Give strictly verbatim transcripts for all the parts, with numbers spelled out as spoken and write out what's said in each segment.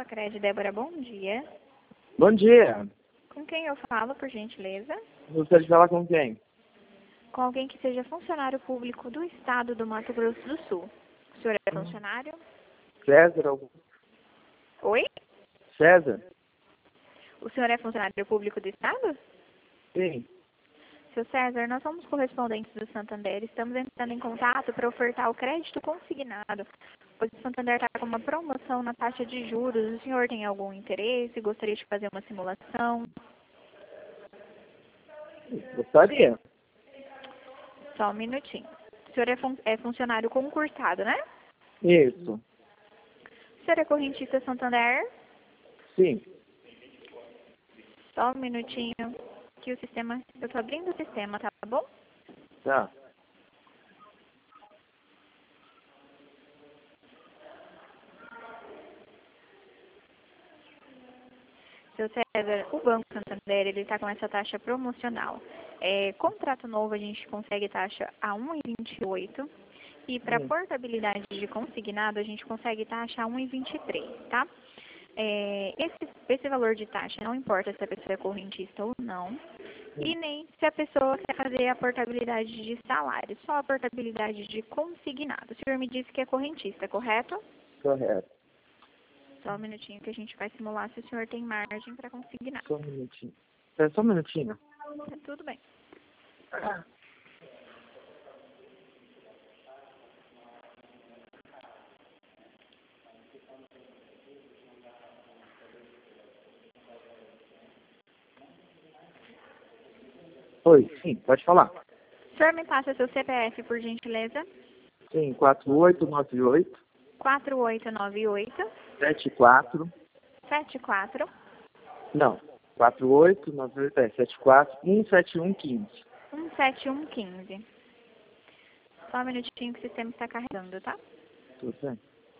Sicredi, Débora, bom dia. Bom dia. Com quem eu falo, por gentileza? Gostaria de falar com quem? Com alguém que seja funcionário público do estado do Mato Grosso do Sul. O senhor é funcionário? César? algum- Oi? César? O senhor é funcionário público do estado? Sim. Seu César, nós somos correspondentes do Santander. Estamos entrando em contato para ofertar o crédito consignado, pois o Santander está com uma promoção na taxa de juros. O senhor tem algum interesse? Gostaria de fazer uma simulação? Gostaria. Só um minutinho. O senhor é, fun é funcionário concursado, né? Isso. O senhor é correntista Santander? Sim. Só um minutinho que o sistema... Eu estou abrindo o sistema, tá bom? Tá. Seu César, o Banco Santander, ele está com essa taxa promocional. É, contrato novo, a gente consegue taxa a um vírgula vinte e oito. E para Hum. portabilidade de consignado, a gente consegue taxa a um vírgula vinte e três, tá? É, esse, esse valor de taxa não importa se a pessoa é correntista ou não. E nem se a pessoa quer fazer a portabilidade de salário, só a portabilidade de consignado. O senhor me disse que é correntista, correto? Correto. Só um minutinho que a gente vai simular se o senhor tem margem para consignar. Só um minutinho. Espera só um minutinho. Tá tudo bem. Oi, sim, pode falar. O senhor me passa seu C P F, por gentileza? Sim, quatro oito nove oito, quatro oito nove oito, sete quatro. sete quatro, Não. quatro oito nove oito, é sete quatro, um sete um um cinco. um sete um um cinco. Só um minutinho que o sistema está carregando, tá? Tudo bem.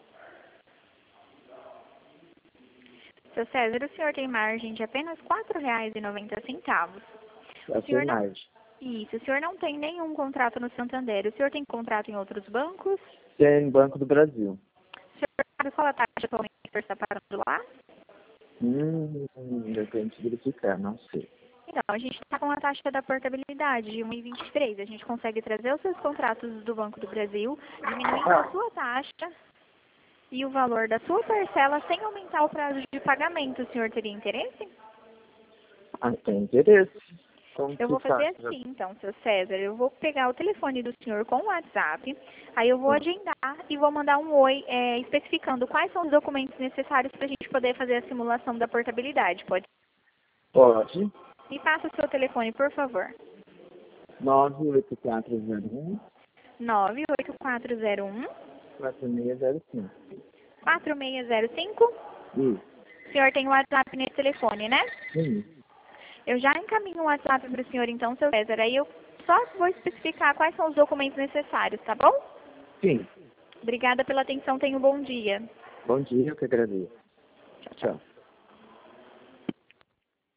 Seu César, o senhor tem margem de apenas quatro reais e noventa centavos. Já O tem senhor não... margem. Isso, o senhor não tem nenhum contrato no Santander. O senhor tem contrato em outros bancos? Tem Banco do Brasil. O senhor sabe qual a taxa atualmente que o senhor está pagando lá? Hum, eu tenho que verificar, não sei. Então, a gente está com a taxa da portabilidade de um vírgula vinte e três. A gente consegue trazer os seus contratos do Banco do Brasil, diminuindo a sua taxa e o valor da sua parcela sem aumentar o prazo de pagamento. O senhor teria interesse? Ah, tem interesse. Como Eu que vou fazer faz? assim, então, seu César. Eu vou pegar o telefone do senhor com o WhatsApp, aí eu vou agendar e vou mandar um oi é, especificando quais são os documentos necessários para a gente poder fazer a simulação da portabilidade. Pode? Pode. Me passa o seu telefone, por favor. nove oito quatro zero um, nove oito quatro zero um, quatro seis zero cinco. quatro seis zero cinco. Isso. O senhor tem o WhatsApp nesse telefone, né? Sim. Eu já encaminho o WhatsApp para o senhor, então, seu César. Aí eu só vou especificar quais são os documentos necessários, tá bom? Sim. Obrigada pela atenção. Tenha um bom dia. Bom dia, eu que agradeço. Tchau, tchau. Tchau.